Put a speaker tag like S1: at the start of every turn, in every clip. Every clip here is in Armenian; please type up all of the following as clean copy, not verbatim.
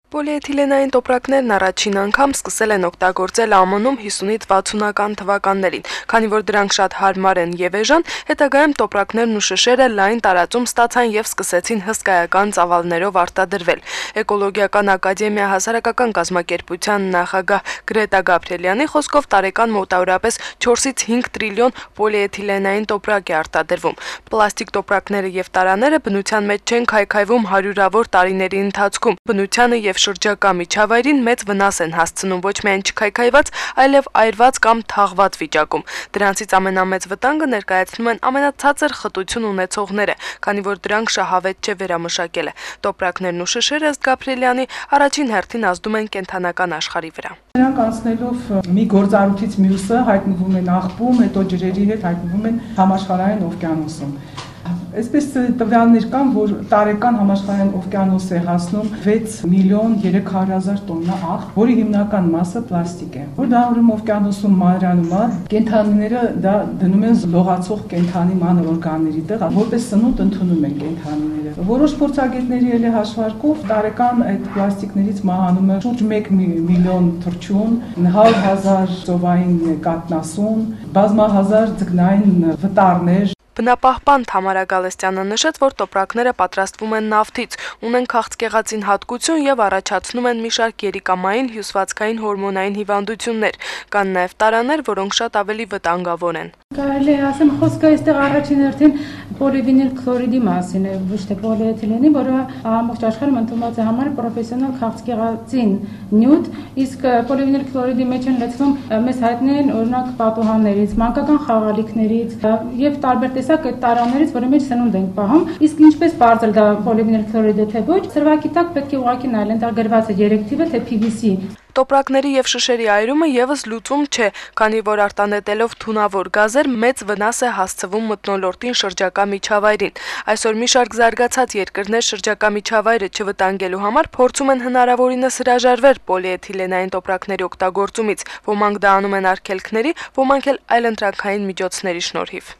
S1: Պոլիէթիլենային տոպրակներն առաջին անգամ սկսել են օգտագործել ԱՄՆ-ում 50-ից 60-ական թվականներին, քանի որ դրանք շատ հարմար են եւ էժան, հետագայում տոպրակներն ու շշերը լայն տարածում ստացան եւ սկսեցին հսկայական ծավալներով արտադրվել։ Էկոլոգիական ակադեմիա հասարակական կազմակերպության նախագահ Գրետա Գաբրիելյանի խոսքով տարեկան մոտավորապես 4-ից 5 տրիլիոն պոլիէթիլենային տոպրակ է արտադրվում։ Պլաստիկ տոպրակները եւ տարաները բնության մեջ չեն քայքայվում հարյուրավոր տարիների ընթացքում։ Բնությանը եւ շրջակա միջավայրին մեծ վնաս են հասցնում ոչ միայն չքայքայված, այլև այրված կամ թաղված վիճակում։ Դրանցից ամենամեծ վտանգը ներկայացնում են ամենացածր խտություն ունեցողները, քանի որ դրանք շահավետ չէ վերամշակելը։ Տոպրակներն ու շշերը, ըստ Գաբրիելյանի, առաջին հերթին ազդում են կենդանական աշխարհի վրա։
S2: Նրանք անցնելով մի գործառույթից մյուսը հայտնվում են աղբում, հետո ջրերի հետ հայտնվում են համաշխարհային օվկիանոսում։ Այսպես տվյալներ կան, որ տարեկան համաշխարհային օվկիանոս է հասնում 6 միլիոն 300,000 տոննա աղբ, որի հիմնական մասը պլաստիկ է։ Որ դա ուրեմն օվկիանոսում մանրանում է, կենդանիները դա դնում են զլողացող կենդանի մանր օրգանների տեղ, որպես սնունդ ընդունում են կենդանիները։ Որոշ փորձագետների էլ հաշվարկով տարեկան այդ պլաստիկներից մահանում է շուրջ 1 միլիոն թռչուն, 100,000 ծովային կաթնասուն, բազմահազար ձկնային վտարներ։
S1: Բնապահպան Թամարա Գալստյանը նշեց, որ տոպրակները պատրաստվում են նավթից, ունեն քաղցկեղածին հատկություն եւ առաջացնում են մի շարք երիկամային, հյուսվածքային հորմոնային հիվանդություններ։ Կան նաեւ տարաներ, որոնք շատ ավելի վտանգավոր են։
S3: Կարելի է ասեմ, խոսքը այստեղ առաջին հերթին պոլիվինիլ քլորիդի մասին է, ոչ թե պոլիէթիլենի, որը ամբողջ աշխարհում ընդունված է համարել պրոֆեսիոնալ քաղցկեղածին նյութ, իսկ պոլիվինիլ քլորիդի մեջ են լցվում մեզ հայտնի են օրինակ պատուհաններից, մանկական խաղալիքներից եւ տարբեր տեսակ այդ տարաներից, որի մեջ սնունդ ենք պահում, իսկ ինչպես բարձր դա պոլիվինիլ քլորիդը թե ոչ, սրվակի տակ պետք է ուղղակի նայել, ընտար գրված է դիրեկտիվը թե PVC։
S1: Տոպրակների եւ շշերի այրումը եւս լուծում չէ, քանի որ արտանետելով թունավոր գազեր մեծ վնաս է հասցվում մթնոլորտին շրջակա միջավայրին։ Այսօր մի շարք զարգացած երկրներ շրջակա միջավայրը չվտանգելու համար փորձում են հնարավորինս հրաժարվել պոլիէթիլենային տոպրակների օգտագործումից։ Ոմանք դա անում են արգելքների, ոմանք էլ այլընտրանքային միջոցների շնորհիվ։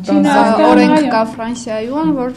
S4: Օրենք կա Ֆրանսիայում, որ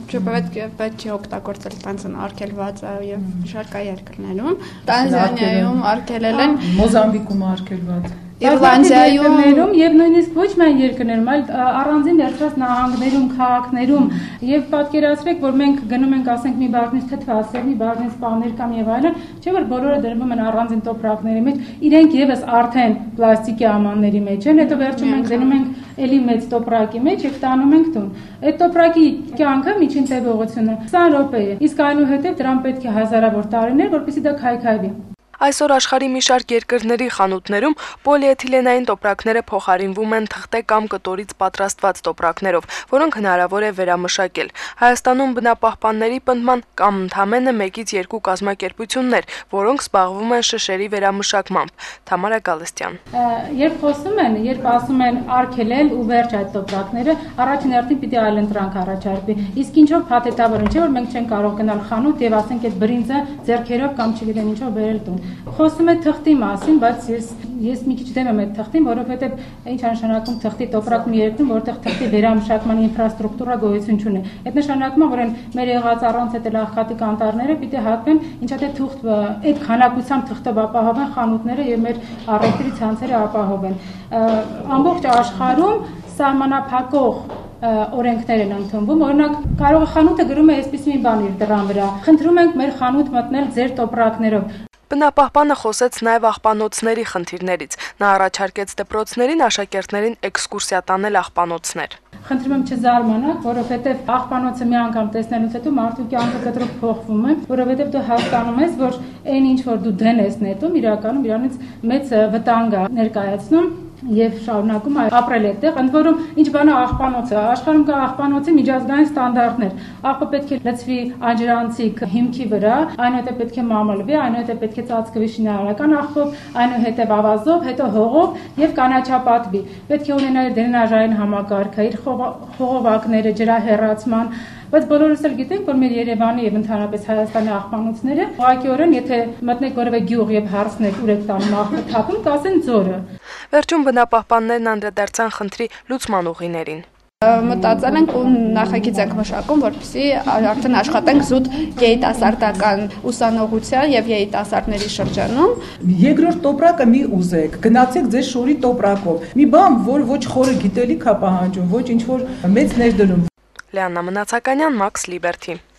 S4: պետք է օգտագործել տանձն արգելված եւ շարքա երկրներում։ Տանզանիայում արգելել են,
S2: Մոզամբիկում արգելված։
S3: Իռլանդիայում եւ նույնիսկ ոչ միայն երկրներում, այլ առանձին վերջրած նահանգներում, քաղաքներում եւ պատկերացրեք, որ մենք գնում ենք, ասենք, մի բաժնից թթվասեր, մի բաժնից սպաներ կամ եւ այլն, չէ՞ որ բոլորը դրվում են առանձին տոպրակների մեջ, իրենք եւս արդեն պլաստիկի ամանների մեջ են, հետո վերջում մենք դնում ենք էլի մեծ տոպրակի մեջ եւ տանում ենք տուն։ Այդ տոպրակի կյանքը միջին տևողությունը 20 րոպե է, իսկ այնուհետեւ դրան պետք է հազարավոր տարիներ, որպեսզի դա քայքայվի։
S1: Այսօր աշխարհի մի շարք երկրների խանութներում պոլիէթիլենային տոպրակները փոխարինվում են թղթե կամ կտորից պատրաստված տոպրակներով, որոնք հնարավոր է վերամշակել։ Հայաստանում բնապահպանների պնդման կամ ընդամենը 1-ից 2 կազմակերպություններ, որոնք զբաղվում են շշերի վերամշակմամբ։ Թամարա Գալստյան։
S3: Երբ խոսում են, երբ ասում են արգելել ու վերջ այդ տոպրակները, առաջին հերթին պիտի այլընտրանք առաջարկվի։ Իսկ ինչով փաթեթավորեն, չէ՞ որ մենք չենք կարող գնալ խանութ եւ ասենք այդ բրինձը ձեռքերով կամ չգիտեմ ինչով բերել տուն։ Խոսում է թղթի մասին, բայց ես մի քիչ դեմ եմ այդ թղթին, որովհետև ինչ նշանակում թղթի տոպրակ մի երկրում, որտեղ թղթի վերամշակման ինֆրաստրուկտուրա գոյություն չունի։ Այդ նշանակում է, որ այն մեր եղած առանց այդ աղքատիկ անտառները պիտի հատվեն, ինչա թե թուղթ այդ քանակությամբ թղթով ապահովեն խանութները եւ մեր առևտրի ցանցերը ապահովեն։ Ամբողջ աշխարհում սահմանափակող օրենքներ են ընդունվում, օրինակ կարող է խանութը գրում է այսպես մի բան իր դռան վրա։ Խնդրում ենք մեր խանութ մտնել ձեր տոպրակներով։
S1: Բնապահպանը խոսեց նաև աղբանոցների խնդիրներից։ Նա առաջարկեց դպրոցներին աշակերտներին էքսկուրսիա տանել աղբանոցներ։
S3: Խնդրում եմ չզարմանաք, որովհետև աղբանոցը մի անգամ տեսնելուց հետո մարդու կյանքը կտրուկ փոխվում է, որովհետև դու հասկանում ես, որ այն ինչ որ դու դեն ես նետում, իրականում իրանից մեծ վտանգ է ներկայացնում եւ շարունակում ապրել այդտեղ, ընդ որում ինչ բան է աղբանոցը, աշխարհում կա աղբանոցի միջազգային ստանդարտներ, աղբը պետք է լցվի աջրանցիկ հիմքի վրա, այնուհետեւ պետք է մամլվի, այնուհետեւ պետք է ծածկվի շինարարական աղբով, այնուհետեւ ավազով, հետո հողով եւ կանաչապատվի, պետք է ունենա դրենաժային համակարգը, իր խողովակները, ջրահեռացման, բայց բոլորս էլ գիտենք, որ մեր Երևանի եւ ընդհանրապես Հայաստանի աղբանոցները ուղղակիորեն, եթե մտնեք որևէ գյուղ եւ հարցնեք ուր եք տանում աղբը թափում, կասեն ձորը։
S1: Վերջում բնապահպաններն անդրադարձան խնդրի լուծման ուղիներին։
S4: Մտածել ենք ու նախագիծ ենք մշակում, որպեսզի արդեն աշխատենք զուտ երիտասարդական ուսանողության եւ երիտասարդների շրջանում։
S2: Երկրորդ տոպրակը մի ուզեք, գնացեք ձեր շորի տոպրակով։ Մի բան, որ ոչ խորը գիտելիք է պահանջում, ոչ ինչ որ մեծ ներդրում։
S1: Լիաննա Մնացականյան, Max Liberty։